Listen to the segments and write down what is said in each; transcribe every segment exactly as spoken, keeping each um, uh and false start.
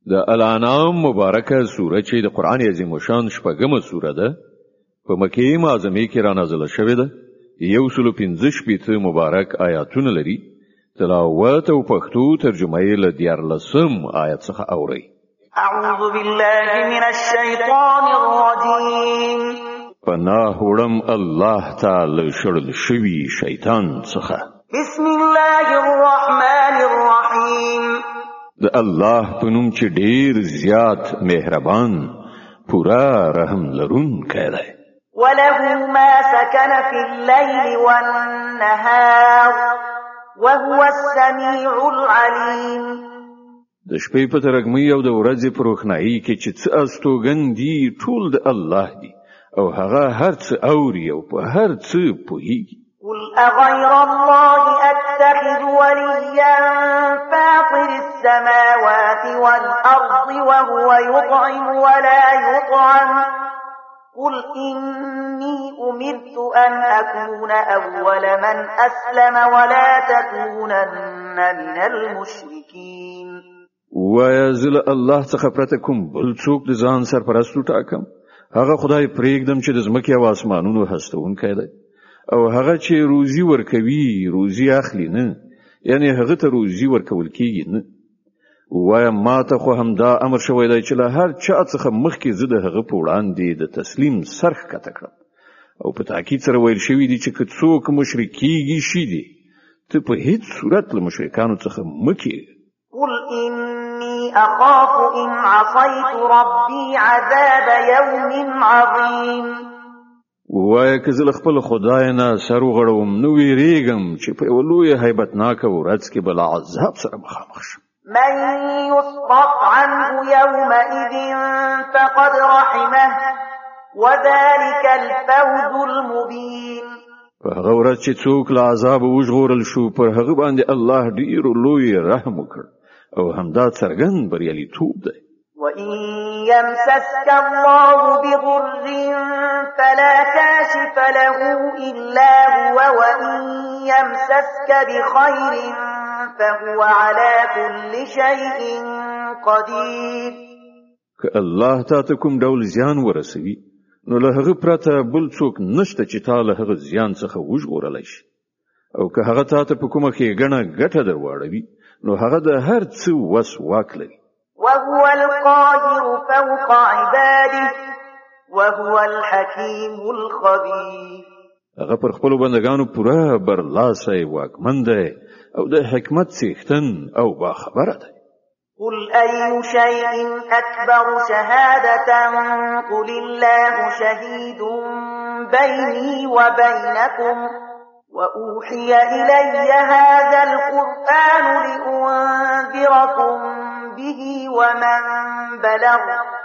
د الانعام مبارکه سوره چې د قران عظیم شان شپږمه سوره ده په مکه معظمه کې را نازله شوې ده. یو سل پنځه شپږ مبارک آیاتونه لري. تلاوت او پښتو ترجمه یې له دیارلسم آیت څخه اوري. اعوذ بالله من الشیطان الرجیم. پناه وړم الله تعالی شړل شوی شیطان څخه. بسم الله الرحمن الرحیم. د الله په نوم چې ډیر زیات مهربان پورا رحم لرونکی دی. وله ما سكن في الليل والنهار وهو السميع العليم. د شپې په ترګمۍ او د ورځې په روښنايي کې چې څه استوګن دي ټول د الله دی او هغه هر څه اوري او په هر څه پوهیږي. قل أغير الله أتخذ وليا فاطر السماوات والأرض وهو يطعم ولا يطعم قل إني أمرت أن أكون أول من أسلم ولا تكونن من المشركين. ويزل الله څخه پرته کوم بل څوک د ځان سرپرستو ټاکم. هغه خدای پرېږدم چې د ځمکې او اسمانونو هستونکی دی او هغه چې روزي ورکوي روزي اخلي نه، یعنی هغه ته روزي ورکول کیږي نه. وایم ما ته خو همدا امر شوی دی چې له هر چا څخه مخکې زه د هغه په وړاندې د تسلیم سرخ کته کړم او په تاکید سره ویل شوی دی چې که څوک مشرکیږي شي دی ته په هیڅ صورت له مشرکانو څخه مکې. قل إني أخاف إن عصيت ربي عذاب يوم عظيم. وای که زه خپل خدای نه سر وغړوم نو ویریږم چې په یو لوی هیبتناکه ورځ کې بل عذاب سره مخامخ شم. من يصرف عنه يومئذ فقد رحمه وذلك الفوز المبين. په هغه ورځ چې څوک له عذاب وژغورل شو پر هغه باندې الله ډیر لوی رحم وکړ او همدا څرګند بریالیتوب دی. وإن يمسسك الله بضر فلا كاشف له إلا هو وإن يمسسك بخير فهو على كل شيء قدير. که الله تاسو کوم ډول زیان ورسوي نو له هغه پرته بل څوک نشته چې تا له هغه زیان څخه وژغورلی شي او که هغه تاسو په کومه ښېګڼه ګټه درواړوي نو هغه د هر څه وس واک لري. وهو القاهر فوق عباده وهو الحكيم الخبير. هغه پر خپل بندگانو پوره برلاسی واکمن دی او د حکمت څښتن او باخبره دی. قل أي شيء أكبر شهادة قل الله شهيد بيني وبينكم وأوحي إلي هذا القرآن لأنذركم به ومن بلغ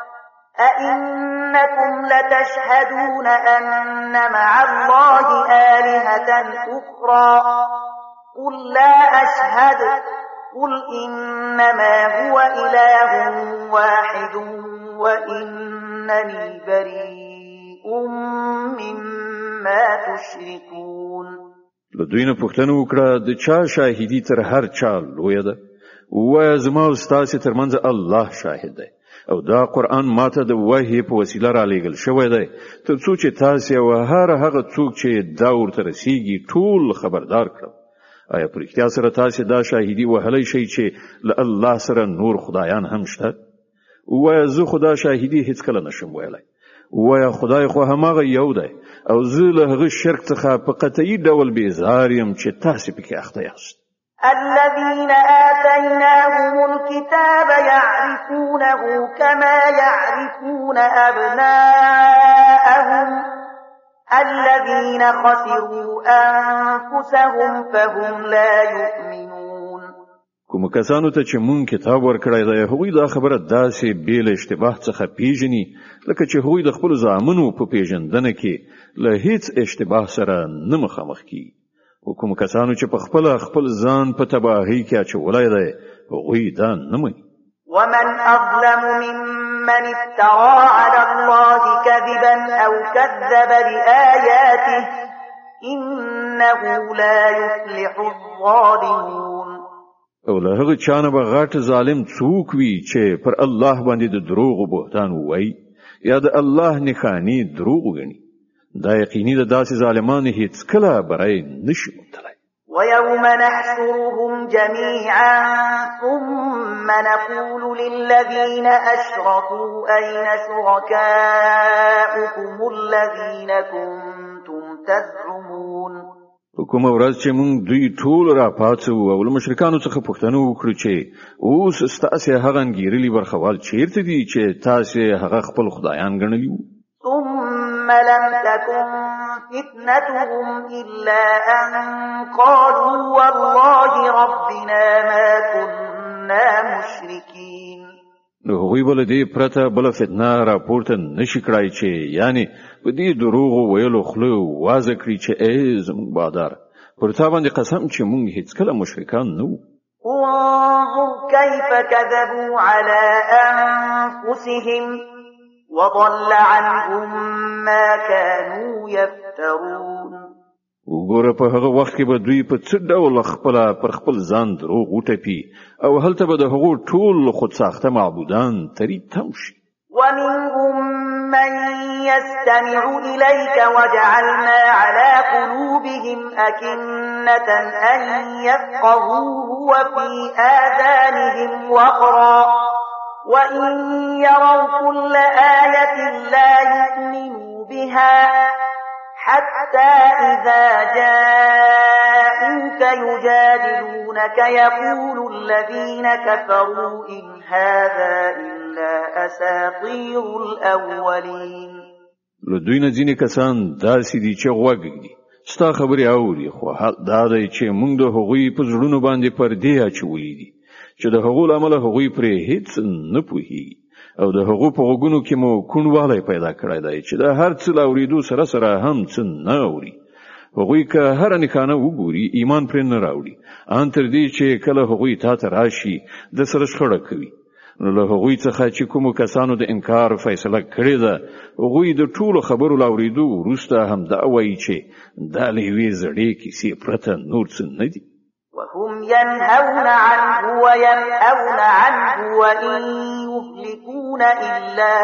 أئنكم لتشهدون أن مع الله آلهة أخرى قل لا أشهد قل إنما هو إله واحد وإنني بريء مما تشركون. لدوی نه پوښتنه وکړه د چا شاهدی تر هر چا لوی ده. وای زما او ستاسو ترمنځ الله شاهد دی او دا قرآن ماته د وحی په وسیله را لېږل شوی دی تر څو چې تاسو او هر هغه څوک چې دا ورته رسیږي ټول خبردار کړم. آیا پر اختیار سره تاسو دا شاهدی وهلی شي چې له الله سره نور خدایان هم شته؟ وای زه خدا شاهدی هیڅ کله نشم ویلای. وای خدای خو هماغه یو دی او زه له هغه شرک څخه په قطعي ډول بیزار یم چې تاسو پکې اخته یاست. الذين آتيناهم الكتاب يعرفونه كما يعرفون أبناءهم الذين خسروا أنفسهم فهم لا يؤمنون. کوم کسانو ته چې مونږ کتاب ورکړی دی هغوی دا خبره داسې بې له اشتباه څخه پیژني لکه چې هغوی د خپلو زامنو په پیژندنه کې له هیڅ اشتباه سره نه مخامخ کیږي. او کوم کسانو چې په خپل خپل ځان په تباهۍ کې اچولی دی هغوی دا نه مني. ومن أظلم ممن افترى على الله كذبا أو كذب بآياته إنه لا يفلح الظالمون. او له هغه چانه به غټ ظالم څوک وي چې پر الله باندې د دروغ او بهتان وایي یا د الله نښانې دروغ وګڼي دا یقیني د داسې ظالمانو هیڅ کله برای نشي موندلی. ويوم نحشرهم جميعا ثم نقول للذين أشركوا أين شركاؤكم الذين كنتم تزعمون. په کومه ورځ چې موږ دوی ټول را پاتو او له مشرکانو څخه پوښتنه وکړو چې اوس ستاسې هغه انګیرلي برخوال چیرته دي چې تاسې هغه خپل خدایان ګڼلي وو. ثم لم تكن فتنتهم إلا أن قالوا والله ربنا ما كنا مشركين. نو هغوی بل دې پرته بل فتنه راپورته نشي کړای چې یعنی په دې دروغ ویلو خلو واځه کړی چې ای زموږ بادار پر تا باندې قسم چې موږ هیڅ کله مشرکان نه وو. انظر كيف كذبوا على أنفسهم وضل عنهم ما كانوا يفترون. وګوره په هغه وخت کې به دوی په څه ډول خپل پر خپل ځان دروغ وټپي او هلته به د هغو ټول خود ساخته معبودان تری تم شي. ومنهم من يستمع إليك وجعلنا على قلوبهم أكنة أن يفقهوه وفي آذانهم وقرا وإن يروا كل آية لا يؤمنوا بها حتى إذا جاءوك يجادلونك يقول الذين كفروا إن هذا إلا أساطير الأولين. لدوی نه ځینې کسان داسې دي چې غوږ ږدي ستا خبرې اوري خو حق دا دی چې موږ د هغوی په زړونو باندې پردې اچولې دي چې د هغو له امله هغوی پرې هیڅ نه پوهېږي او د هغو په غوږونو کې مو کوڼوالی پیدا کړی دی چې د هر څه له اورېدو سره سره هم څه نه اوري. هغوی که هره نښانه وګوري ایمان پرې نه راوړي ان تر دې چې کله هغوی تا ته راشي د سره شخړه کوي. نو له هغوی څخه چې کومو کسانو د انکار فیصله کړې ده هغوی د ټولو خبرو له اورېدو وروسته هم دا وایي چې دا له یوې زړې کیسې پرته نور څه نه دي. وهم ينهون عنه وينأون عنه وإن يهلكون إلا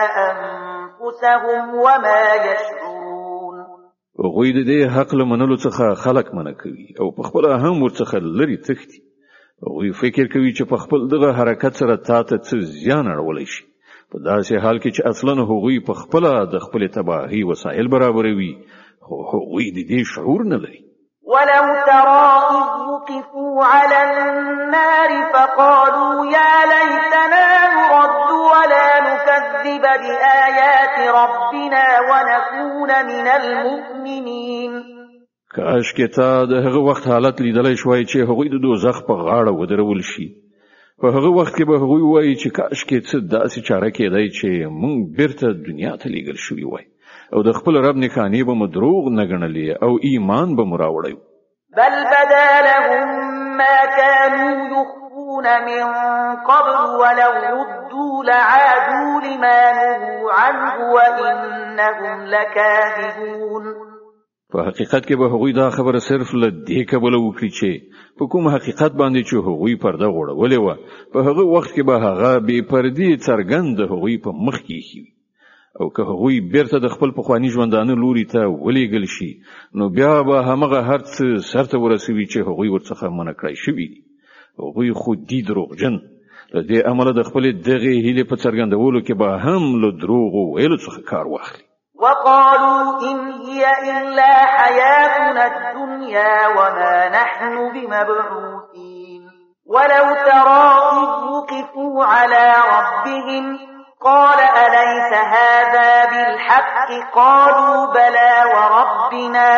أنفسهم وما يشعرون. هغوی د دې حق له منلو څخه خلق منع کوي او په خپل هم ورڅخه لري تښتي. هغوی فکر کوي چې په خپل دغه حرکت سره تاته څه زیان اړولی شي په داسې حال کې چې اصلا هغوی په خپل د خپل تباهي وسایل برابروي خو هغوی د دې شعور نه لري. ولو ترى إذ وقفوا على النار فقالوا يا ليتنا نرد ولا نكذب بآيات ربنا ونكون من المؤمنين. کاش کې تا د هغه وخت حالت لیدلای شوای چې هغوی د دوزخ په غاړه ودرول شي. په هغه وخت کې به هغوی وایي چې کاش کې څه داسې چاره کېدای چې مونږ بیرته دنیا ته لیږل شوي وای او د خپل رب نښانې به مو دروغ نه ګڼلې او ایمان به مو راوړی. بل بدا لهم ما كانوا يخفون من قبل ولو ردوا لعادوا لما نهوا عنه وإنهم لكاذبون. په حقیقت کې به هغوی دا خبره صرف له دې کبله وکړي چې په کوم حقیقت باندې چې هغوی پرده غوړولې وه په هغه وخت کې به هغه بې پردې څرګند د هغوی په مخ کې ایښي وي او که هغوی بیرته د خپل پخواني ژوندانه لوري ته ولېږل شي نو بیا به همغه هر څه سرته ورسوي چې هغوی ورڅخه منع کړی شوي دي. هغوی خو دي دروغجن له دې امله د خپلې دغې هیلې په څرګندولو کې به هم له دروغو ویلو څخه کار واخلي. وقالوا إن هي إلا حياتنا الدنيا وما نحن بمبعوثين. ولو ترى إذ وقفوا على ربهم قال أليس هذا بالحق قالوا بلى وربنا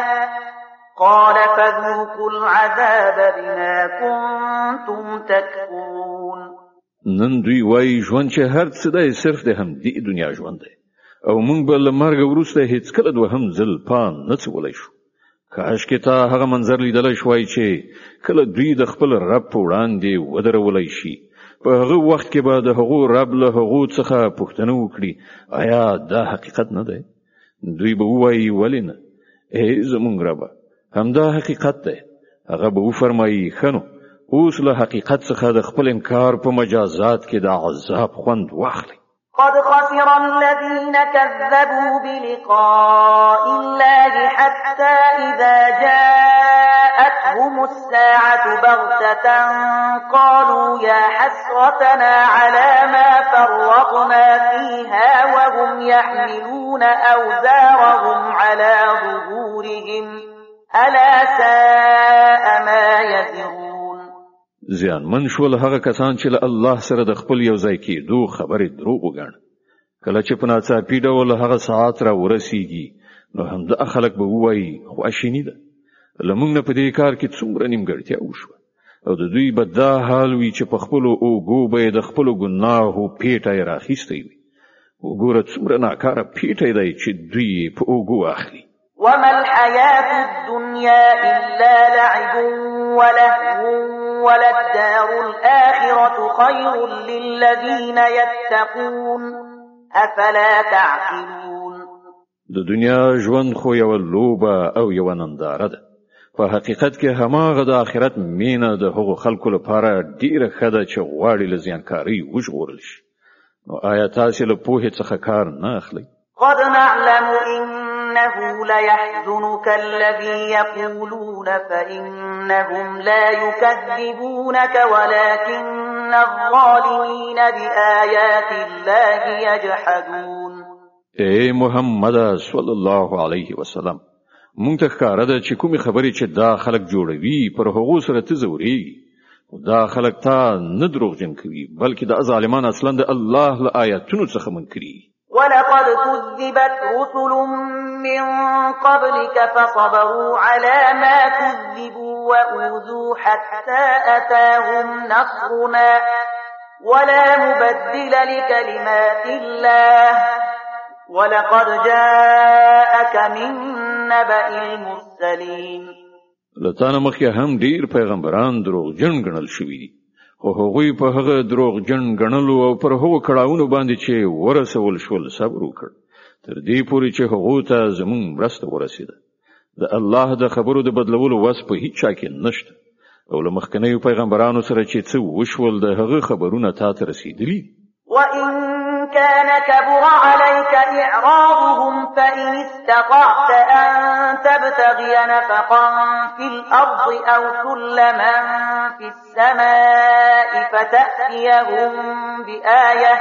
قال فذوقوا العذاب بما كنتم تكفرون. نن دوی وایي ژوند چې هر څه دی صرف د همدې دنیا ژوند دی او موږ به له مرګ وروسته هیڅ کله دوهم ځل پام نه څولی شو. کاش کې تا هغه منظر لیدلی شوای چې کله دوی د خپل رب په وړاندې ودرولی شي په هغه وخت کې به د هغو رب له هغو څخه پوښتنه وکړي آیا دا حقیقت نه دی؟ دوی به ووایي ولې نه؟ ای زموږ ربه همدا حقیقت دی. هغه به وفرمایي ښه نو اوس له حقیقت څخه د خپل انکار په مجازات کې د عذاب خوند واخلي. قد خسر الذين كذبوا بلقاء الله حتى إذا جاءتهم الساعة بغتة قالوا يا حسرتنا على ما فرطنا فيها وهم يحملون أوزارهم على ظهورهم ألا ساء ما يزرون. زیان من شول هغه کسان چې له الله سره د خپل یو ځای کېدو خبرې دروغ وګڼ. کله چې په ناڅاپي ډول هغه ساعت را ورسیږي نو همدا خلک به وایي خواشینی ده. لمونږ نه په دې کار کې څومره نیمګړتیا وشوه او د دوی به دا حال وي چې په خپلو اوږو به یې د خپلو ګناهو پیټه یې راخیستی وي. وګوره څومره ناکاره پیټه دی چې دوی یې په اوږو اخلي. وما الحياة الدنيا إلا لعب ولهو وللدار الآخرة خير للذين يتقون أفلا تعقلون. د دنیا ژوند خو یو لوبه او یو ننداره ده. په حقیقت کې هماغه د آخرت مینه د هغو خلکو لپاره ډیره ښه ده چې غواړي له زیانکارۍ وژغورل شي. نو آیا تاسې له پوهې څخه کار نه اخلئ؟ قد نعلم إنه ليحزنك الذي يقولون فإنهم لا يكذبونك ولكن الظالمين بآيات الله يجحدون. اے محمد صلی الله علیه وسلم مونږ ته ښکاره ده چې کومې خبرې چې دا خلک جوړوي پر هغو سره ته ځورېږي. دا خلک تا نه دروغجن کوي بلکې دا ظالمان اصلا د الله له آیاتونو څخه منکري. ولقد كذبت رسل من قبلك فصبروا على ما كذبوا وأوذوا حتى أتاهم نصرنا ولا مبدل لكلمات الله ولقد جاءك من نبأ المرسلين. لتانه مخکې هم ډیر پیغمبران دروغجن ګڼل شوي دي خو هغوی په هغه دروغجن ګڼلو او پر هغو کړاوونو باندې چې ورسول شول صبر وکړ تر دې پورې چې هغو ته زموږ مرسته ورسېده. د الله د خبرو د بدلولو وس په هیڅ چا کې نشته او له مخکنیو پیغمبرانو سره چې څه وشول د هغه خبرونه تا ته رسېدلي. وإن كان كبر عليك إعراضهم فإن استطعت أن تبتغي نفقا في الأرض أو سلما في السماء فتأتيهم بآية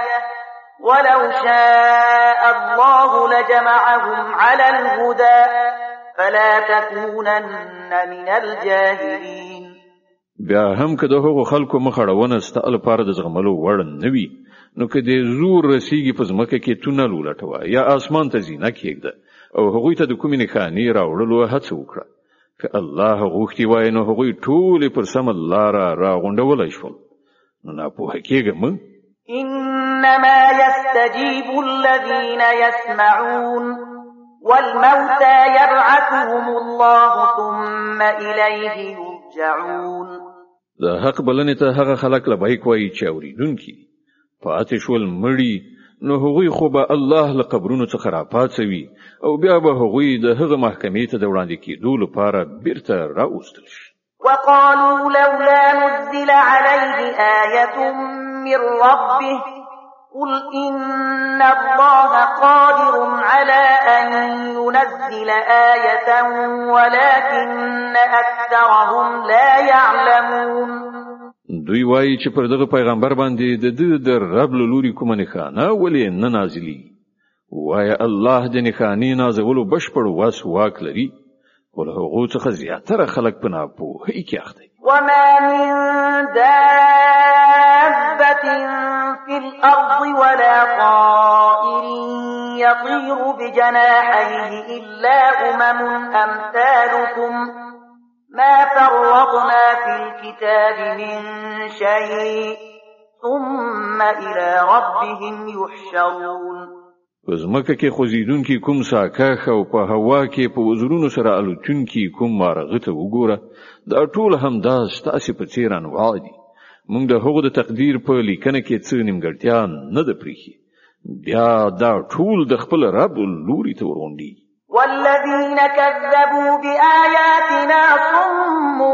ولو شاء الله لجمعهم على الهدى فلا تكونن من الجاهلين. بیا هم که د هغو خلکو مخړونه ستاسو لپاره د زغملو وړ نه وي نو که د زور رسیږي په ځمکه کې تونل ولټوه یا اسمان ته زینه کېږده او هغوی ته د کومې نښانې راوړلو هڅه وکړه. که الله غوښتي وای نو هغوی ټولې پر سمه لاره راغونډولی شول. نو ناپوهه کېږه مه. إنما يستجيب الذين يسمعون والموتى يبعثهم الله ثم إليه يرجعون. د حق بلنې ته هغه خلک لبیک وایي چې اورېدونکي دي. پاتې شول مړي نو هغوی خو به الله له قبرونو څخه راپاڅوي او بیا به هغوی د هغه محکمې ته د وړاندې کېدو لپاره بیرته راوستل شي. وقالوا لولا نزل عليه آية من ربه قل إن الله قادر على أن ينزل آية ولكن أكثرهم لا يعلمون. دوی وایي چې پر دغه پیغمبر باندې د د د رب له لوري کومه نښانه ولې نه نازلي. وایي الله د نښانې نازولو بشپړ واس واک لري خو له هغو څخه زیاتره خلک په ناپوهۍ کې اخته دي. وما من دابة في الأرض ولا طائر يطير بجناحيه إلا أمم أمثالكم ما فرطنا في الكتاب من شيء ثم إلى ربهم يحشرون. پزمکه کې خوځیدونکي کوم ساکاخ او په هوا کې په وزرونو سره الوتونکي کوم مارغه ته وګوره دا ټول هم دا ستاسو په څیر انواع دي. موږ د هغو د تقدیر په لیکنه کې څه نیمګړتیا نه ده پریښې بیا دا ټول د خپل رب لوري ته ورغونډي. والذين كذبوا بآياتنا صم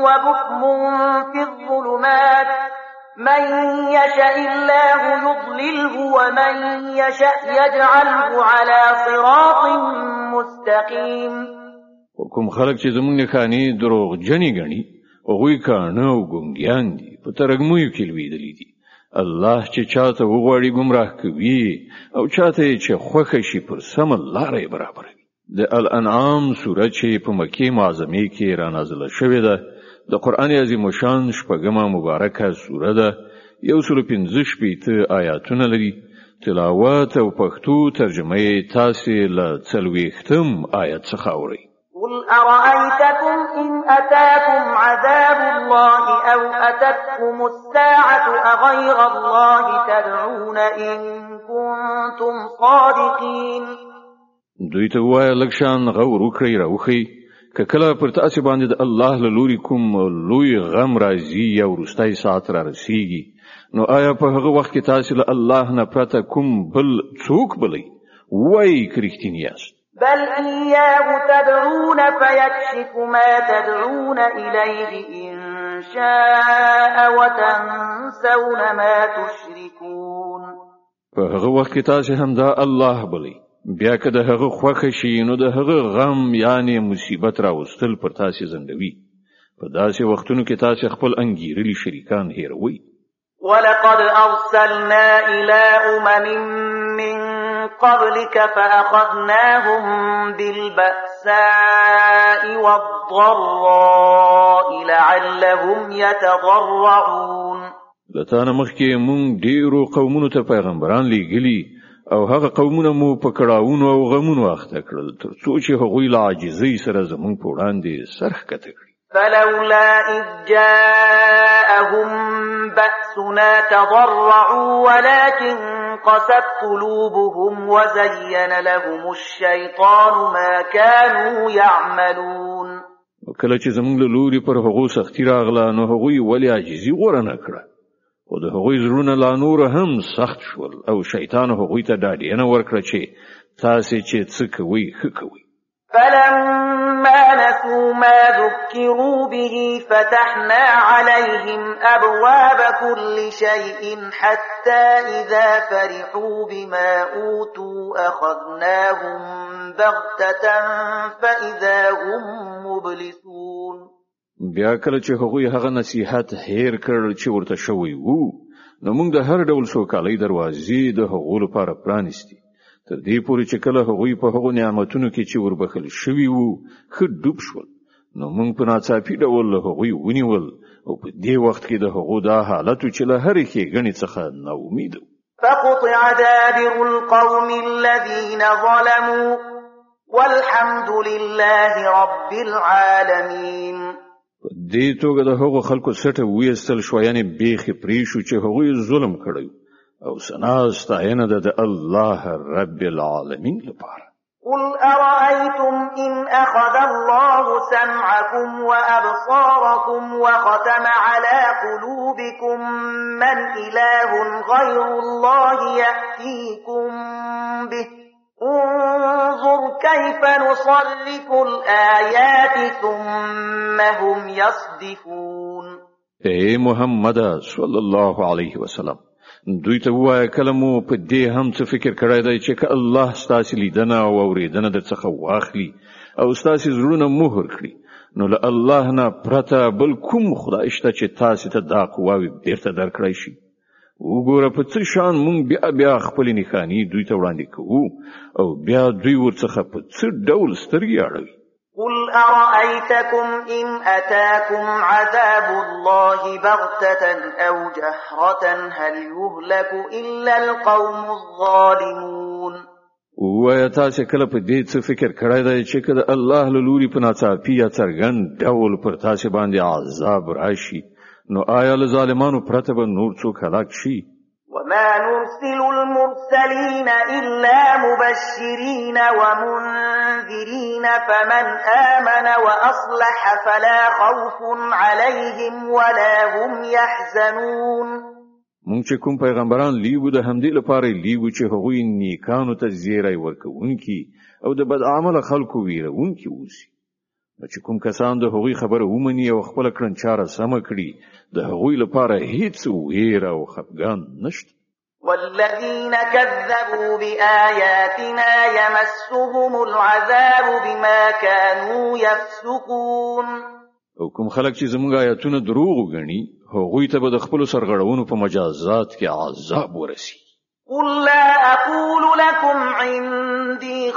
وبكم في الظلمات من يشاء الله يضلله ومن يشاء يجعله على صراط مستقيم. کوم خلک چې زمونږ نه خاني دروغ جنې غني او غوي کانه او ګونګیان دي په ترګموي کې لویدلې دي. الله چې چاته وغوړي گمراه کوي او چاته چې خوخه شي پر سم لارې برابروي. د الانعام سوره چې په مکه معظمه کې را نازله شوې ده د قران عظیم شان شپږمه مبارکه سوره ده. یو سل پنځه شپږ آیاتونه لري. تلاوت او پښتو ترجمه یې تاسو له څلوېښتم آیت څخه اورئ. قل أرأيتكم إن أتاكم عذاب الله أو أتتكم الساعة أغير الله تدعون إن كنتم صادقين. دوی ته وایه لکشان غور وکړئ راوخی که کله پر تاسو باندې د الله له لوري کوم لوی غم راځي یا ورستای ساعت را رسیږي نو آیا په هغه وخت کې تاسو له الله نه پرته کوم بل څوک بلئ؟ وایي که رښتینی یاست. بل إياه تدعون فيكشف ما تدعون إليه إن شاء وتنسون ما تشركون. په هغه وخت کې تاسو هم دا الله بلئ بیا که د هغه خوښه شي نو د هغه غم یعنی مصیبت راوستل پر تاسو زندوي. په داسې وختونو کې تاسو خپل انګیرلي شریکان هیروي. ولقد أرسلنا إلى أمم من قبلك فأخذناهم بالبأساء والضراء لعلهم يتضرعون. لتانا مخکې مونږ ډیرو قومونو ته پیغمبران لیږلي او هغه قومونه مو په کړهونو او غمونو اخته کړل تر څو چې هغوی له عاجزۍ سره زمونږ په وړاندې سرښکته کړي. فلولا إذ جاءهم بأسنا تضرعوا ولكن قست قلوبهم وزين لهم الشيطان ما كانوا يعملون. کله چې زمونږ له لوري پر هغو سختي راغله نو هغوی ولې عاجزي غوره نه کړه او د هغوی زړونه لا نور هم سخت شول او شیطان هغوی ته ډاډینه ورکړه چې تاسو چې څه کوئ ښه کوئ. فلما نسوا ما ذكروا به فتحنا عليهم أبواب كل شيء حتى إذا فرحوا بما أوتوا أخذناهم بغتة فإذا هم مبلسون. بیا کله چې هغوی هغه نصیحت هیر کړل چې ورته شوی وو نو موږ د هر ډول سوکالۍ دروازې د هغو لپاره پرانیستي تر دې پورې چې کله هغوی په هغو نعمتونو کې چې وربخل شوي وو ښه ډوب شول نو موږ په ناڅاپي ډول له هغوی ونیول او په دې وخت کې د هغو دا حالت چې له هرې ښېګڼې څخه ناامید وو. فقطع دابر القوم الذين ظلموا والحمد لله رب العالمين. دې توګه د هغو خلکو سټه وېستل شو یعنی بیخي پرې شو چې هغوی ظلم کړی او ثنا ستاینه ده د الله رب العالمین لپاره. قل أرأيتم إن أخذ الله سمعكم وأبصاركم وختم على قلوبكم من إله غير الله يأتيكم به انظر كيف نصرف الآيات ثم هم يصدفون. اے محمد صلی الله علیه وسلم دوی ته وایه کله مو په دې هم څه فکر کړی دی چې که الله ستاسو لیدنه او اوریدنه درڅخه واخلي او ستاسو زړونه مهر کړي نو له الله نه پرته بل کوم خدای شته چې تاسو ته دا قواوې بیرته درکړی شي. وګوره په څه شان مونږ بیا بیا خپل نښانې دوی ته وړاندې کوو او بیا دوی ورڅخه په څه ډول سترګې اړوي. قل أرأيتكم إن أتاكم عذاب الله بغتة أو جهرة هل يهلك إلا القوم الظالمون. وایه تاسو کله په دې څه فکر کړی دی چې که د الله له لوري په ناڅاپي یا څرګند ډول پر تاسو باندې عذاب راشي نو آیا له ظالمانو پرته به نور څوک هلاک شي؟ وما نرسل المرسلين إلا مبشرين ومنذرين فمن آمن وأصلح فلا خوف عليهم ولا هم يحزنون. مونږ چې کوم پیغمبران لیږو د همدې لپاره لیږو چې هغوی نیکانو ته زیری ورکوونکي او د بد عمله خلکو ویرونکي اوسي چې کوم کسان د هغوی خبره ومني او خپل کړنچاره سم کړي د هغوی لپاره هیڅ ویره او خفګان نشته. والذين كذبوا بآياتنا يمسهم العذاب بما كانوا يفسقون. او کوم خلک چې زموږ آیاتونه دروغ وګڼي هغوی ته به د خپل سرغړونو په مجازات کې عذاب ورسي. قل لا أقول لكم عندي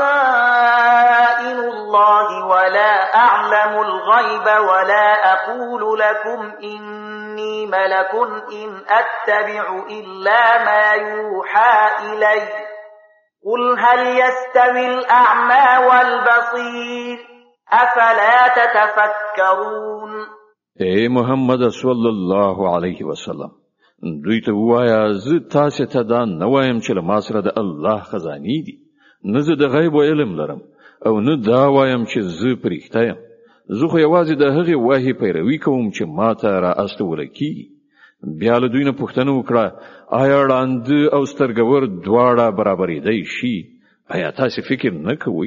خزائن الله ولا أعلم الغيب ولا أقول لكم إني ملك إن أتبع إلا ما يوحى إلي قل هل يستوي الأعمى والبصير أفلا تتفكرون. اے محمد صلی الله علیه وسلم دوی ته وایا زه تاسو ته دا نه وایم چې ما سره د الله خزاني دي، نه زه د غیب علم لرم او نه دا وایم چې زه پرېښته یم. زه خو یوازې د هغې وحي پیروي کوم چې ما ته را استول کیږي. بیا له دوی نه پوښتنه وکړه آیا ړانده او سترګور دواړه برابرېدی شي؟ آیا تاسو فکر نه کوئ؟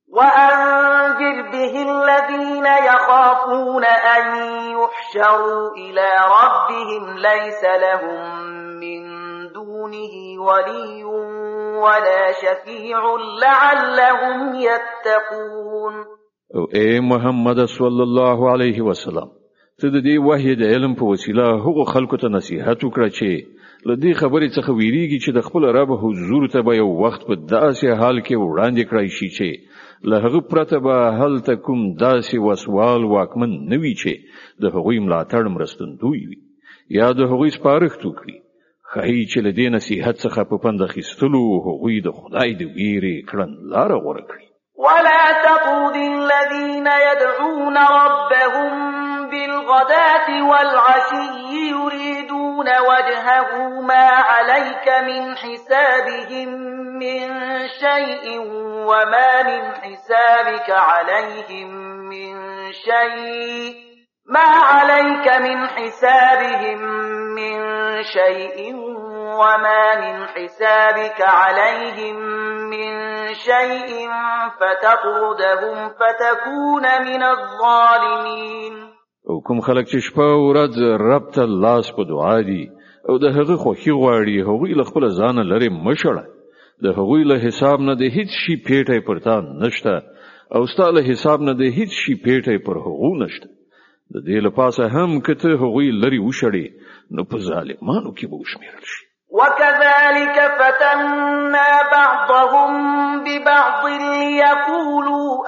وأنذر به الذين يخافون أن يحشروا إلى ربهم ليس لهم من دونه ولي ولا شفيع لعلهم يتقون. او اے محمد صلی الله علیه وسلم ته د دې وحی د علم په وسیله هغو خلکو ته نصیحت وکړه چې له دې خبرې څخه ویریږي چې د خپل رب حضور ته به یو وخت په داسې حال کې وړاندې کړی شي چې له هغه پرته به هلته کوم داسې وسوال واکمن نه وي چې د هغوی ملاتړ مرستندوی وي یا د هغوی سپارښت وکړي. ښایي چې له دې نصیحت څخه په پند اخیستلو هغوی د خدای د ویرې کړنلاره غوره کړي. ولا تطرد الذين يدعون ربهم بالغداة والعشي يريدون وجهه ما عليك من حسابهم من شيء وما من حسابك عليهم من شيء ما عليك من حسابهم من شيء وما من حسابك عليهم من شيء فتطردهم فتكون من الظالمين. او کوم خلک چې شپه او ورځ رب ته لاس په دعا دي او د هغه خوښي غواړي هغوی له خپل ځان لري مشړه. د هغوی له حساب نه د هیڅ شي پیټه پرتا نشته او ستاسو حساب نه د هیڅ شي پیټه پر هغو نشته. د دې لپاره هم کته هغوی لري وشړي نو په ظالمانو کې به وشمیرل شي. وكذلك فتنا بعضهم ببعض ليقولوا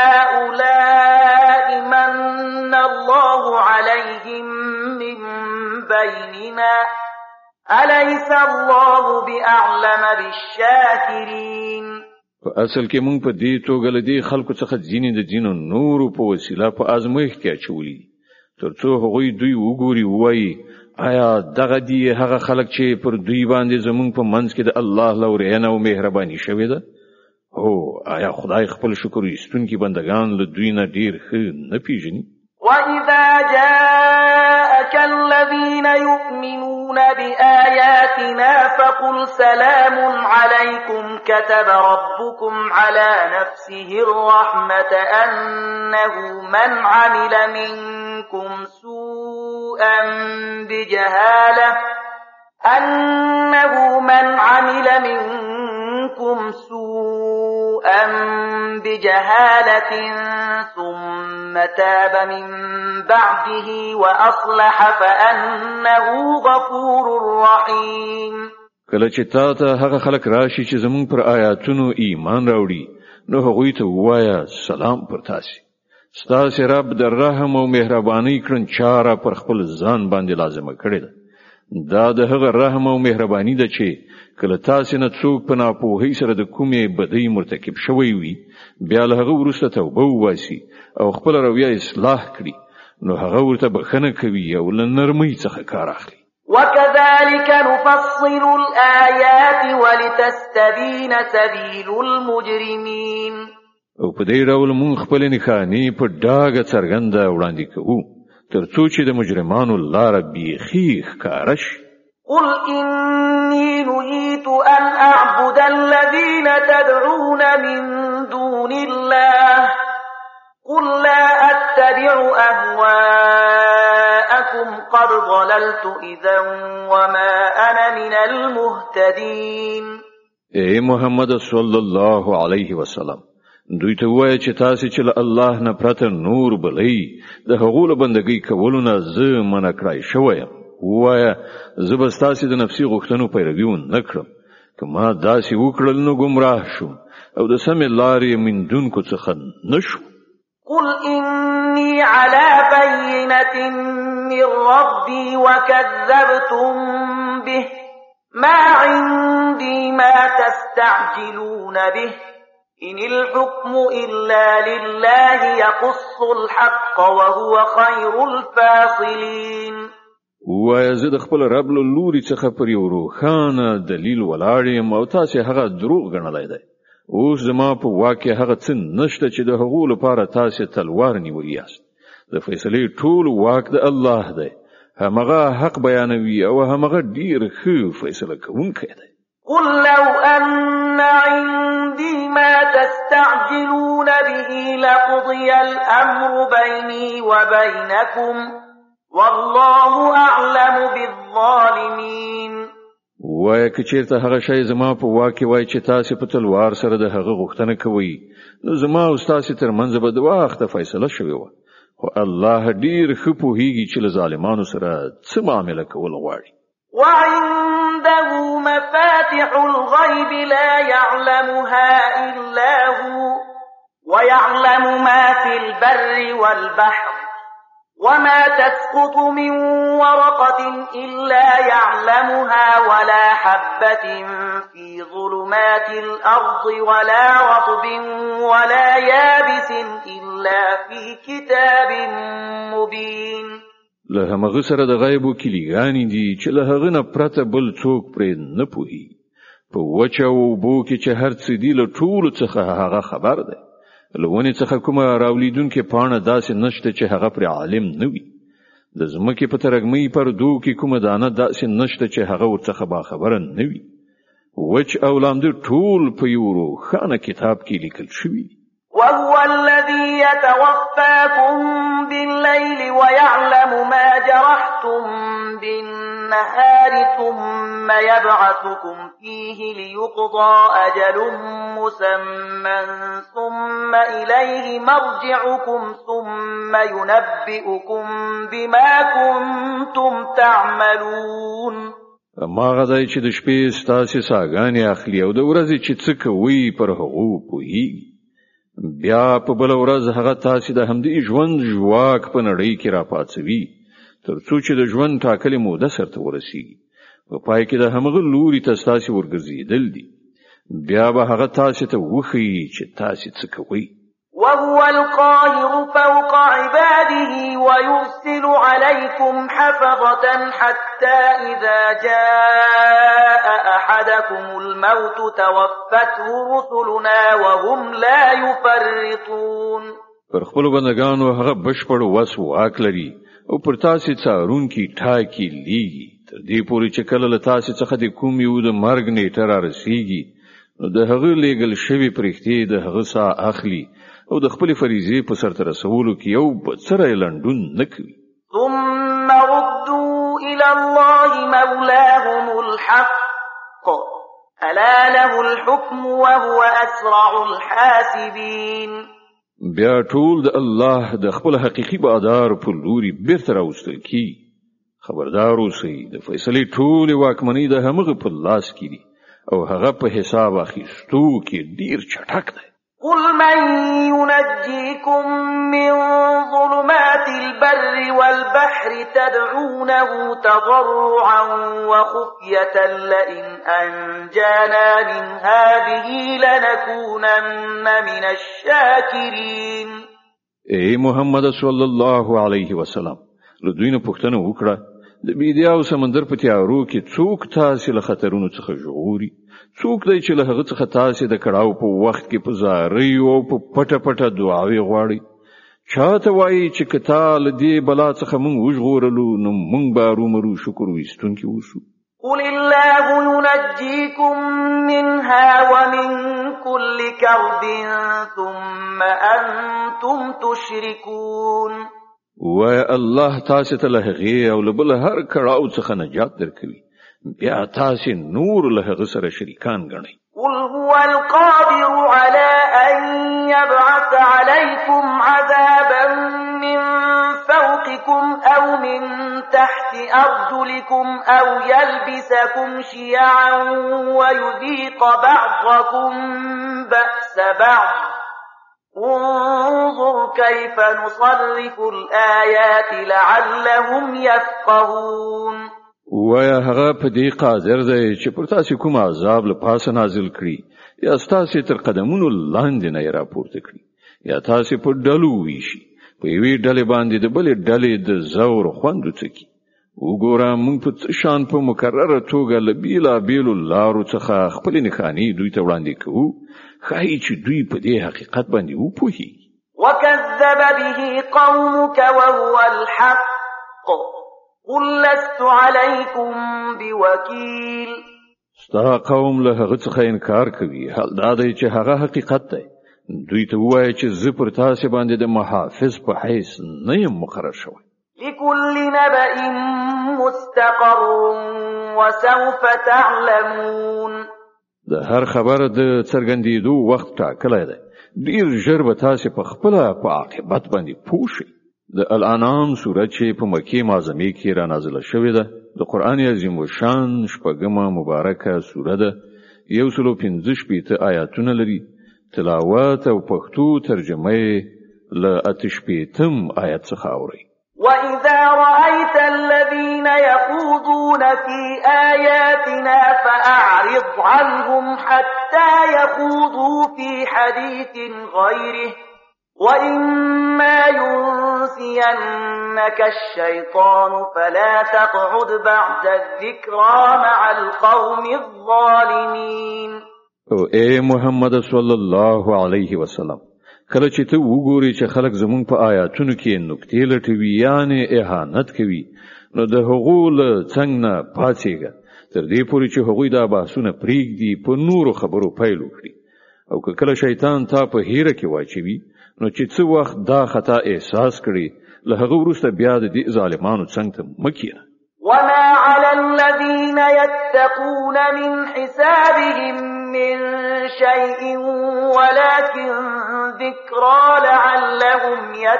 أهؤلاء من الله عليهم من بيننا أليس الله بأعلم بالشاكرين. په اصل کې مونږ په دې توګه له دې خلکو څخه ځینې د دینو نورو په وسیله په آزمایښت کې اچولي ترڅو هغوی دوی وګوري وایي آیا دغه دی هغه خلک چې پر دوی باندې زمونږ په منځ کې د الله لورینه او مهرباني شوې ده؟ هو آیا خدای خپل شکر ایستونکي بندگان له دوی نه ډیر ښه نه پیژني؟ وَإِذَا جَاءَكَ الَّذِينَ يُؤْمِنُونَ بِآيَاتِنَا فَقُلْ سَلَامٌ عَلَيْكُمْ كَتَبَ رَبُّكُمْ عَلَى نَفْسِهِ الرَّحْمَةَ أَنَّهُ مَنْ عَمِلَ مِنكُمْ سُوءًا بِجَهَالَةٍ أَنَّهُ مَنْ عَمِلَ مِنكُمْ سُوءًا بِجَهَالَةٍ ثُمَّ تاب من بعده وأصلح فأنه غفور رحيم. کله چې تا ته هغه خلک راشي چې زمون پر آیاتونو ایمان راوړي نو هغوی ته وایا سلام پر تاسو. ستاسو رب د رحم او مهرباني کړن چاره پر خپل ځان باندې لازمه کړی ده. دا د هغه رحم او مهرباني ده چې کله تاسو نه څوک په ناپوهۍ سره د کومې بدۍ مرتکب شوی وي بیا له هغه وروسته توبه وباسي او خپل رویه اصلاح کړي نو هغه ورته بخښنه کوي او له نرمۍ څخه کار اخلي. وكذلك نفصل الآيات ولتستبين سبيل المجرمين. او په دې ډول مونږ خپل نښانې په ډاګه څرګنده وړاندې کوو ترڅو چې د مجرمانو لاره بیخي ښکاره شي. قل إني نهيت أن أعبد الذين تدعون من دون الله قل لا أتبع أهواءكم قد ضللت إذا وما أنا من المهتدين. اے محمد صلی الله علیه وسلم، دوی ته وایي چې تاسو چې له الله نه پرته نور بلئ د هغو له بندګۍ کولو نه زه منع کړی شوی یم. ووایه زه به ستاسې د نفسي غوښتنو پیروي ونه کړم. که ما داسې وکړل نو ګمراه شوم او د سمې لارې موندونکو څخه نه شوم. قل إني على بينة من ربي وكذبتم به ما عندي ما تستعجلون به إن الحكم إلا لله يقص الحق وهو خير الفاصلين. وایه زه د خپل رب له لوري څخه پر یو روښانه دلیل ولاړ یم او تاسې هغه دروغ ګڼلی دی. اوس زما په واک کې هغه څه نشته چې د هغو لپاره تاسې تلوار نیولي یاست. د فیصلې ټول واک د الله دی. همغه حق بیانوي او همغه ډیر ښه فیصله کوونکی دی. قل لو أن عندي ما تستعجلون به لقضي الأمر بيني وبينكم والله أعلم بالظالمين. وایه که چیرته هغه شی زما په واک کې وای چې تاسې په تلوار سره د هغه غوښتنه کوئ نو زما او ستاسې ترمنځ به د وخته فیصله شوې وه. خو الله ډیر ښه پوهیږي چې له ظالمانو سره څه معامله کول غواړي. وعنده مفاتح الغيب لا يعلمها إلا هو ويعلم ما في البر والبحر وما تسقط من ورقة إلا يعلمها ولا حبة في ظلمات الأرض ولا رطب ولا يابس إلا في كتاب مبين. له همغه سره د غیبو کلیګانې دي چې له هغه نه پرته بل څوک پرې نه پوهي. په وچه اوبو کې چې هر څه دی له ټولو څخه هغه خبر دی. له ونې څخه کومه راولیدونکې پاڼه داسې نشته چې هغه پرې عالم نه وي. د ځمکې په ترږمۍ پردو کې کومه دانه داسې نشته چې هغه ورڅخه باخبره نه وي. وچ او لامده ټول په یو روښانه کتاب کې لیکل شوي. وهو الذي يتوفاكم بالليل ويعلم ما جرحتم بالنهار ثم يبعثكم فيه ليقضى أجل مسمى ثم إليه مرجعكم ثم ينبئكم بما كنتم تعملون. ما غځای چې د شپې ستاسې ساګانې اخلي او د ورځې چې څه کوئ پر هغو پوهیږي. بیا په بل ورځ هغه تاسې د همدې ژوند ژواک په نړۍ کې راپاڅوي تر څو چې د ژوند ټاکلې موده سرته ورسیږي. په پای کې د همغه لوري ته تاسې ورګرځېدل دي. بیا به هغه تاسې ته وښیي چې تاسې څه کوئ. وهو القاهر فوق عباده ويرسل عليكم حفظة حتى إذا جاء أحدكم الموت توفته رسلنا وهم لا يفرطون. پر خپل بندگانو هغه بشپړ وس واک لري او پر تاسې څارونکي ټاکي لیږي تر دې پورې چې کله له تاسې څخه د کوم یو د مرګ نیټه را رسیږي نو د هغه لیږل شوي پرښتې د هغه ساه اخلي او د خپل فریضې په سرته رسولو کې یو بڅره لنډون نه کوي. ثم ردوا إلى الله مولاهم الحق ألا له الحكم وهو أسرع الحاسبين. بیا ټول د الله د خپل حقيقي بادار په لوري بیرته راوستل کی. خبردار اوسئ د فیصلې ټول واکمنۍ د همغه په لاس کې دي او هغه په حساب اخیستو کې ډیر چټک دی. قل من ينجيكم من ظلمات البر والبحر تدعونه تضرعا وخفية لئن أنجانا من هذه لنكونن من الشاكرين. اے محمد صلی الله علیه وسلم له دوی نه پوښتنه وکړه د بیدیا او سمندر په تیارو کې څوک تاسې له خطرونو څخه ژغوري؟ څوک دی چې له هغه څخه تاسې د کړاو په وخت کې په زارۍ او په پټه پټه دعاوې غواړي؟ چاته وایي چې که تا له دې بلا څخه موږ وژغورلو نو موږ به ارومرو شکر ویستونکي اوسو. قل الله ينجيكم منها ومن كل كرب ثم أنتم تشركون. وای الله تاسو ته له هغې او له بل هر کړاو څخه نجات درکوي، بیا تاسو نور له هغه سره شریکان ګڼئ. قل هو القادر على أن يبعث عليكم عذابا من فوقكم أو من تحت أرجلكم أو يلبسكم شيعا ويذيق بعضكم بأس بعض. انظر كيف نصرف الآيات لعلهم يفقهون. ویا هغه په دې قادر دی چې پر تاسو کوم عذاب له پاسه نازل کړي یا تاسو تر قدمونو لاندې نه راپورته کړي یا تاسو په ډلو ویشي په یوې ډلې باندې د بلې ډلې د زور خوند وڅکي. وګوره موږ په شان په مکرره توګه له بیلا بیلو لارو څخه خپل نښانې دوی ته وړاندې کوو، ښایي چې دوی په دې حقیقت باندې وپوهیږي. وكذب به قومك وهو الحق قل لست عليكم بوكيل. ستا قوم له هغه څخه انکار کوي، حال دا دی چې هغه حقیقت دی. دوی ته وایي چې زه پر تاسو باندې د محافظ په حیث نه یم مقرر شوی. لكل نبأ مستقر وسوف تعلمون. د هر خبر د څرګندېدو وخت ټاکلی دی، ډیر ژر به تاسو په خپل په عاقبت باندې پوه شئ. د الانعام سورت چې په مکه معظمه کې را نازله شوې ده، د قران عظیم شان شپږمه مبارکه سوره ده، یو سلو پنځه شپېته آیاتونه لري. تلاوت او پښتو ترجمه یې له اته شپېتم آیت څخه اورئ. وَإِذَا رَأَيْتَ الَّذِينَ يَخُوضُونَ فِي آيَاتِنَا فَأَعْرِضْ عَنْهُمْ حَتَّى يَخُوضُوا فِي حَدِيثٍ غَيْرِهِ وَإِمَّا يُنْسِيَنَّكَ الشَّيْطَانُ فَلَا تَقْعُدْ بَعْدَ الذِّكْرَى مَعَ الْقَوْمِ الظَّالِمِينَ. او اے محمد صلی الله علیه وسلم، کله چې ته وګوري چې خلک زمون په آیاتونو کې نکتې لټوي یعنی اهانت کوي، نو د هغو له څنګه نه پاتېږه تر دې پورې چې هغوی دا بحثونه پرېږدي، په نورو خبرو پیل وکړي. او که کله شیطان تا په هیره کې واچوي، نو چې څه وخت دا خطا احساس کړي، له هغه وروسته بیا د دې ظالمانو څنګ ته مه کښېنه. وما على الذين يتقون من حسابهم من شيء ولكن ذكرى لعلهم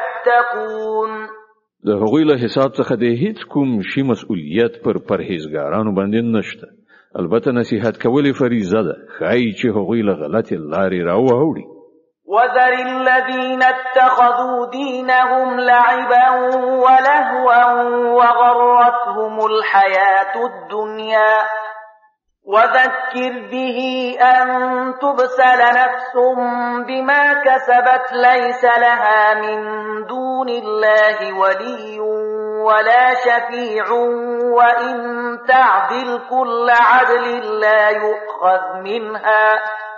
يتقون. د هغوی له حساب څخه د هیڅ کوم شي مسؤلیت پر پرهیزګارانو باندې نشته، البته نصیحت کول فریضه ده، ښایي چې هغوی له غلطې لارې راوهوړي. وذر الذين اتخذوا دينهم لعبا ولهوا وغرتهم الحياة الدنيا وذكر به أن تبسل نفس بما كسبت ليس لها من دون الله ولي ولا شفيع وإن تعدل كل عدل لا يؤخذ منها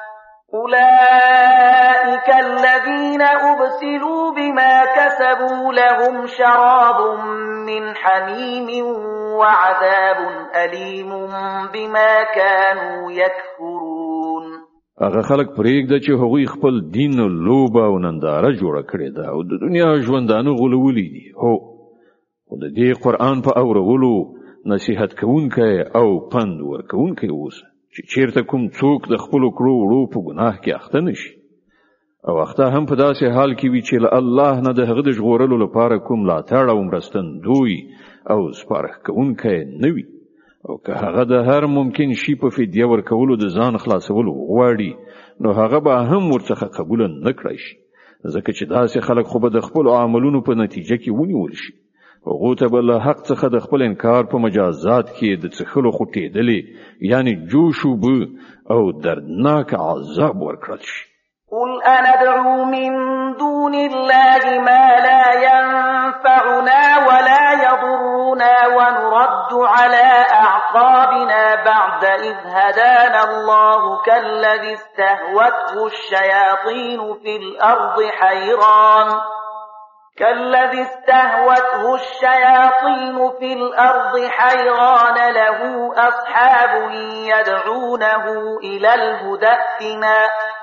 أولئك الذين أبسلوا بما كسبوا لهم شراب من حميم وعذاب أليم بما كانوا يكفرون. هغه خلک پرېږده چې هغوی خپل دین لوبه او ننداره جوړه کړې ده او د دنیا ژوندانه غولولي دي. هو خو د دې قرآن په اورولو نصیحت کوونکی او پند ورکوونکی اوسه چې چیرته کوم څوک د خپل کړو وړو په ګناه کې اخته نشي، او اخته هم په داسې حال کې وي چې له الله نه د هغه د ژغورلو لپاره کوم ملاتړ او مرستندوی او سپارښتونکی نه وي. او که هغه د هر ممکن شي په فدیه ورکولو د ځان خلاصولو غواړي، نو هغه به هم ورڅخه قبول نه کړی شي، ځکه چې داسې خلک خو به د خپل عملونو په نتیجه کې ونیول شي. هغه ته به له حق څخه د خپل انکار په مجازات کې د څخلو خوټېدلې یعنی جوشوبه او دردناک عذاب ورکړل شي. قل أندعو من دون الله ما لا ينفعنا ولا يضرنا ونرد على أعقابنا بعد إذ هدانا الله كالذي استهوته الشياطين في الأرض حيران كالذي استهوته الشياطين في الأرض حيران له أصحاب يدعونه إلى الهدى ائتنا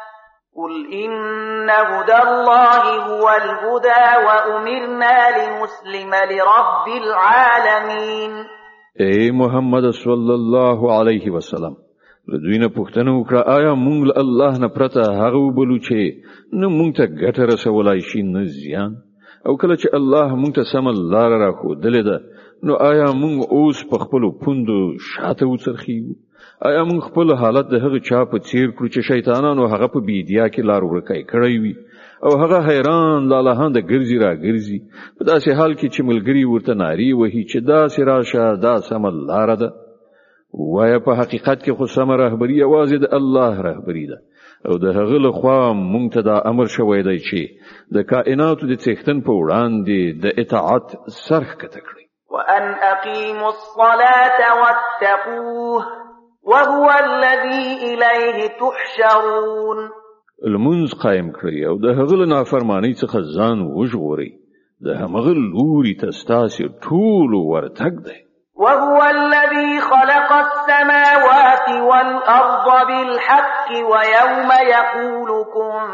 قل إن هدى الله هو الهدى وأمرنا لنسلم لرب العالمين. اے محمد صلی الله علیه وسلم، دوی نه پوښتنه وکړه آیا موږ الله نه پرته هغه وبلو چې نه موږ ته ګټه رسولای شي نه زیان؟ او کله چې الله موږ ته سم لار راښودلې ده نو آیا موږ اوس په خپلو پوندو شاته وڅرخیږو؟ آیا موږ خپل حالت د هغه چا په څیر کړو چې شیطانانو هغه په بیدیا کې لار ورکای کړی وي او هغه حیران لالهانده ګرځي را ګرځي په داسې حال کې چې ملګری ورته ناری وهي چې داسې راشه دا سم لار ده؟ وایا په حقیقت کې خو سم رهبری یوازې د الله رهبری ده او د هغه له خوا مونږ ته دا امر شوی دی چې د کائناتو د څښتن په وړاندې د اطاعت سرخ کته کړی. وان اقیموا الصلاة واتقوه وهو الذي الیه تحشرون. المنز قائم کړی او د هغه له نافرمانی څخه ځان وژغوري، د همغه لوري ته ستاسو ټول ورتګ دی. وهو الذي خلق السماوات والأرض بالحق ويوم يقول كن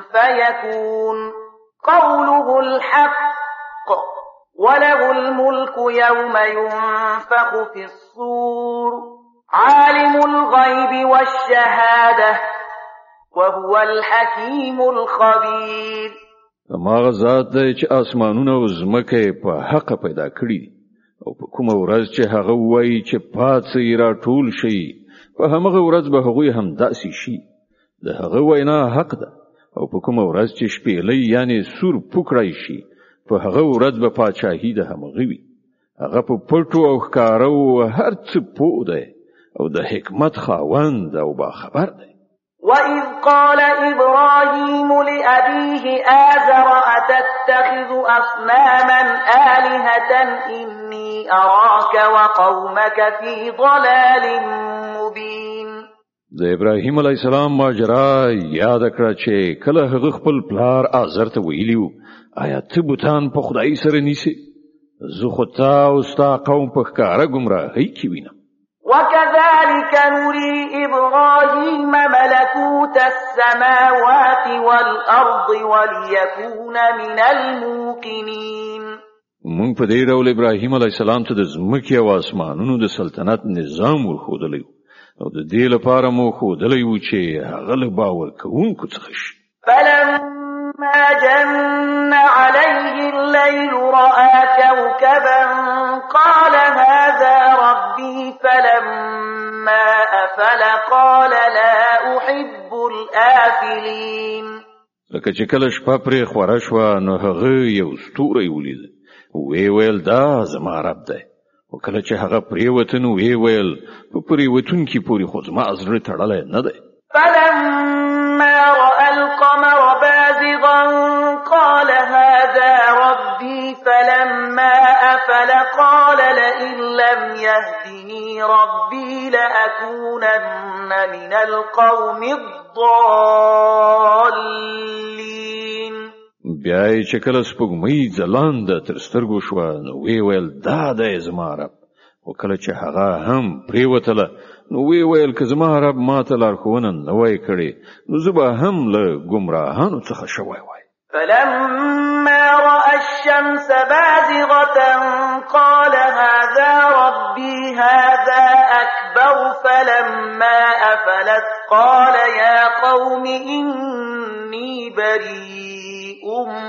فيكون قوله الحق وله الملك يوم ينفخ في الصور عالم الغيب والشهادة وهو الحكيم الخبير. ما ذات دی چې اسمانونه او ځمکه په حق پیدا کړی او په کومه ورځ چې هغه وایي چې پاتې را ټول شي په همغه ورځ به هغوی هم داسې شي. د هغه وینا حق ده او په کومه ورځ چې شپېلۍ یعنی سور پوکړای شي په هغه ورځ به پاچاهي ده همغه وي. هغه په پټو او ښکارو هر څه پوه دی او د حکمت خاوند او باخبر دی. وَإِذْ قَالَ إِبْرَاهِيمُ لِأَبِيهِ آزَرَ أَتَتَّخِذُ أَصْنَامًا آلِهَةً إِنِّي أَرَاكَ وَقَوْمَكَ فِي ضَلَالٍ مُبِينٍ. د ابراهیم علیه السلام ماجرا یاد کړه چې کله هغه خپل پلار آزر ته ویلیو آیا ته بوتان په خدای سره نیسي؟ زه خو تا او ستا قوم په ښکاره ګمراهۍ کې وینم. وكذلك نري إبراهيم ملكوت السماوات والأرض وليكون من الموقنين. مونږ په دې ډول ابراهیم علیه السلام ته د ځمکې او اسمانونو د سلطنت نظام ورښودلی او د دې لپاره مو ښودلی و چې هغه له باور کوونکو څخه شي. فلما جن عليه الليل رأى كوكبا قال هذا ربي فلما أفل قال لا أحب الآفلين. لکه چې کله شپه پرې خوره شوه نو هغه یو ستوری ولید، وی ویل دا زما رب دی، او کله چې هغه پریوته نو وی ویل په پریوتونکي پورې خو زما زړه تړلی نه دی. فلما رأى القمر بازغا قال هذا ربي فلما أفل قال لئن لم يهدني ربي لأكونن من القوم الضالين. بیا چې کله سپوږمۍ ځلانده تر سترګو شوه نو وی ویل دا دی زما رب، او کله چې هغه هم پریوتله نو وی ویل که زما رب ما ته لارښوونه نه وای کړې نو زه به هم له ګمراهانو څخه شوی وای. فلما رأى الشمس بازغة قال هذا ربي هذا أكبر فلما أفلت قال يا قوم إني بريء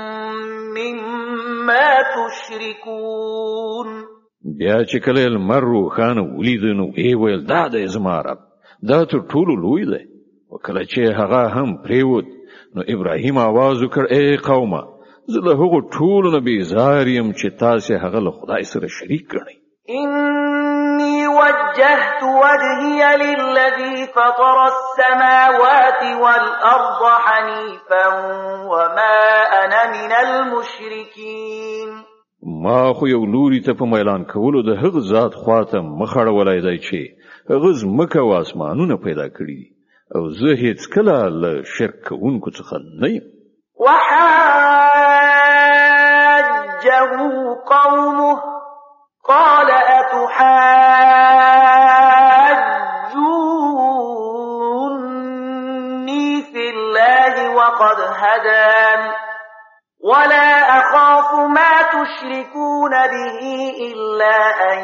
مما تشركون. بیا چې کله لمر روښانه ولید نو وی ویل دا د زما رب، دا تر ټولو لوی دی. او کله چې هغه هم پریوت نو ابراهیم आवाज وکړ ای قومه زه له هغو ټولو نه بیزار یم چې تاسې هغه له خدای سره شریک کړئ. إني وجهت وجهي للذي فطر السماوات والأرض حنيفا وما أنا من المشركين. ما خو یو لوري ته په اعلان کولو د هغه ذات خواته مخړولای دی چې هغه ځمکه او اسمانونه پیدا کړی او زه هیڅ کله له شرک کوونکو څخه نه یم. وحاجه حجه قومه قال أتحاجوني في الله وقد هدان ولا أخاف ما تشركون به إلا أن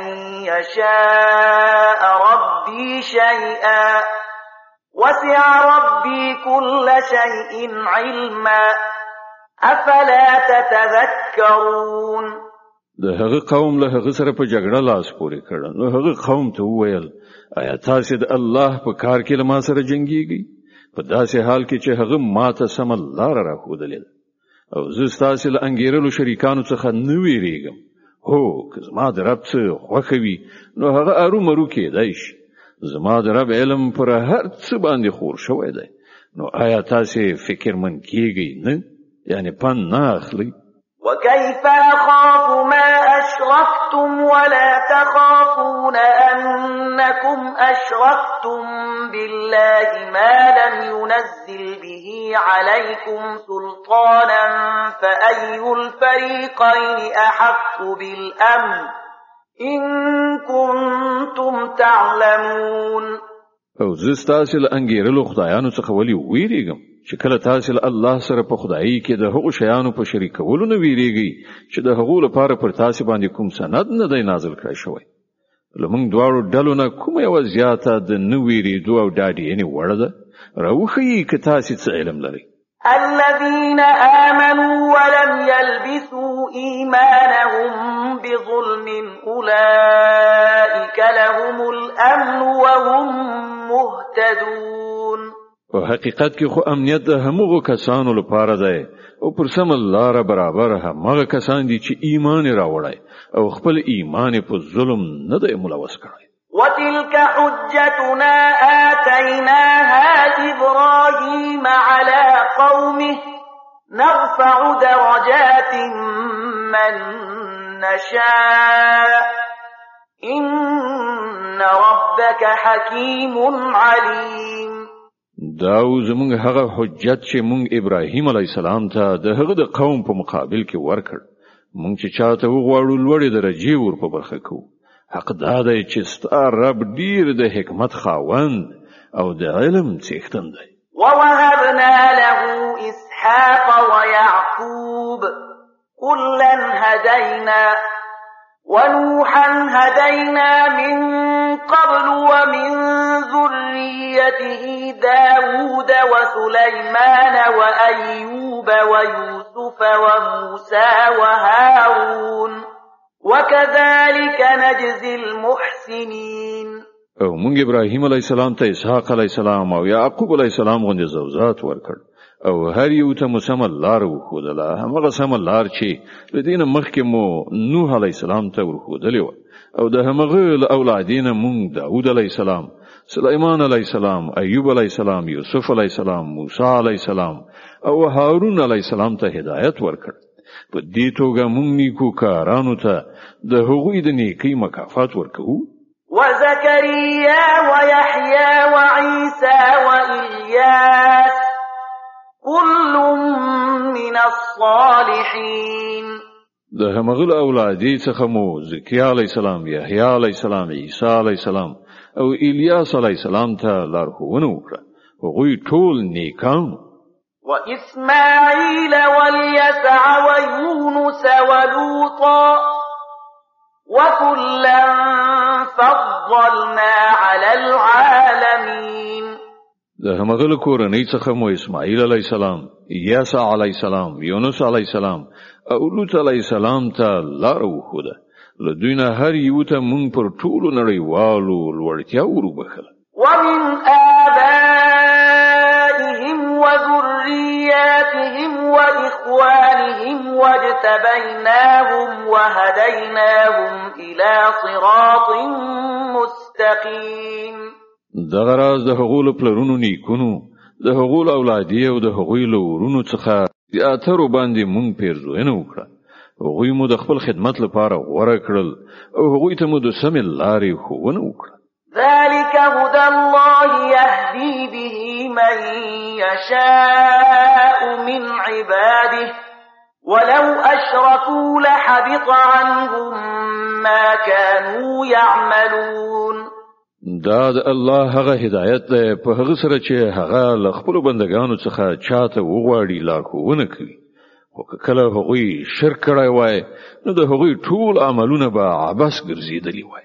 يشاء ربي شيئا وسع ربي كل شيء علما أفلا تتذكرون. د هغه قوم له هغه سره په جګړه لاس پورې کړ نو هغه قوم ته وویل آیا تاسو د الله په کار کې له ما سره جنگيږئ په داسې حال کې چې هغه ماته سم لار راښودلې او زه ستاسو له انګیرلو شریکانو څخه نه ویریږم. هو که زما د رب څه خوښوي نو هغه ارومرو کېدای شي. زما د رب علم پر هر څه باندې خور شوی دی. نو آیا تاسو فکرمن کیږئ نه؟ یعنی پن نه اخلئ؟ وكيف أخاف ما أشركتم ولا تخافون أنكم أشركتم بالله ما لم ينزل به عليكم سلطانا فأي الفريقين أحق بالأمن إن كنتم تعلمون. او زه ستاسو له انګیرلو خدایانو څخه ولې ویریږم چې کله تاسو له الله سره په خدایي کې د هغو شیانو په شریکولو نه ویریږئ چې د هغو لپاره پر تاسو باندې کوم سند نه دی نازل کړی شوی. لمونږ دواړو ډلو نه کومه یوه زیاته د نه ویریدو او ډاډینې وړ ده؟ راوښیئ که تاسو څه علم لرئ. الذين آمنوا ولم يلبسوا إيمانهم بظلم أولئك لهم الأمن وهم مهتدون. په حقیقت کې خو امنیت د همغو کسانو لپاره دی او پر سم لار برابر همغه کسان دي چې ایمان راوړي او خپل ایمان په ظلم نه دی ملوث کړی. وتلك حجتنا آتيناها إبراهيم على قومه نرفع درجات من نشاء إن ربك حكيم عليم. دا زمونږ هغه حجت چې مونږ ابراهیم علی السلام ته د هغه د قوم په مقابل کې ورکړ مونږ چې چاته وغواړو لوړې درجې ور په برخه کوو. حق دا دی چې ستا رب ډیر د حکمت خاوند او د علم څښتن دی. ووهبنا له إسحاق ويعقوب كلا هدينا ونوحا هدينا من قبل ومن ذريته داود وسليمان وأيوب ويوسف وموسى وهارون وكذلك نجزي المحسنين. او مونږ ابراهیم علی السلام ته اسحاق علی السلام او یعقوب علی السلام غوندې زوجات ورکړ او هر یو ته مسم لار وښودله همغه سم لار چې لدین مخکې مو نوح علی السلام ته ورښودلې و او د همغه اولادین مونږ داود علی السلام سليمان علی السلام ایوب علی السلام یوسف علی السلام موسی علی السلام او هارون علی السلام ته هدایت ورکړ. په دې توګه مونږ نیکو کارانو ته د هغوی د نیکی مکافات ورکوو. وزكريا ويحيى وعيسى وإلياس كل من الصالحين. د همغه اولادې څخه مو زکریا علی السلام یحیی علی السلام عیسی علی السلام او الیاس علی السلام ته لارښوونه وکړه. هغوی ټول نیکان. وإسماعيل واليسع ويونس ولوطا وكلا فضلنا على العالمين. د همغه کورنۍ څخه مو اسماعیل علی السلام یسع علی السلام یونس علی السلام او لوط علی السلام ته لار وښوده. له دوی نه هر یو ته مونږ پر ټولو نړیوالو لوړتیا وروبخله. ومن آبائهم وذرياتهم وإخوانهم واجتبيناهم وهديناهم إلى صراط مستقيم. دغه راز د هغو پلرونو نیکونو د هغو اولادی او د هغو لورونو څخه زیاتره باندې مونږ پیرزوینه وکړه. هغوی مو د خپل خدمت لپاره غوره کړل او هغوی ته مو د سمې لارې ښوونه وکړه. ذلك هدى الله يهدي به من يشاء من عباده ولو أشركوا لحبط عنهم ما كانوا يعملون. دا د الله هغه هدایت ده په هغه سره چې هغه ل خپل بندگانو څخه چاته وغواړي لارښوونه کوي. خو کله هغوی شرک کړی وای نو د هغوی ټول عملونه به عبث ګرځېدلی وای.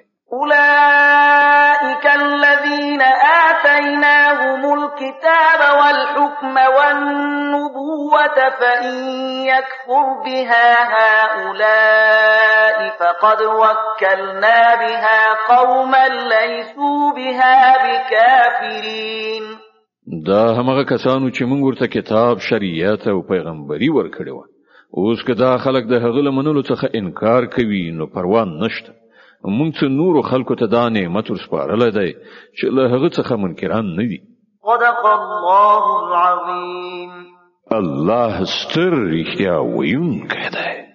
أولئك الذين آتيناهم الكتاب والحكم والنبوة فإن يكفر بها هؤلاء فقد وكلنا بها قوما ليسوا بها بكافرين. دا همغه کسانو چې موږ ورته کتاب، شریعت او پیغمبري ورکړي و. اوس که دا خلک د هغه لمنلو څخه انکار کوي نو پروا نشته. مونږ څه نور خلکو ته دا نعمت ورسپارل دی چې له هغه څخه منکران نه دي. صدق الله العظیم. الله ستر رښتیا ویونکی دی.